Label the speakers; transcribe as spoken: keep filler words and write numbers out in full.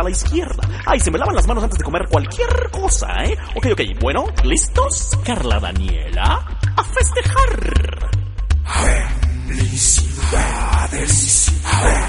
Speaker 1: a la izquierda. Ay, se me lavan las manos antes de comer cualquier cosa, ¿eh? Ok, ok, bueno, ¿listos? Carla Daniela, a festejar.
Speaker 2: Felicidades.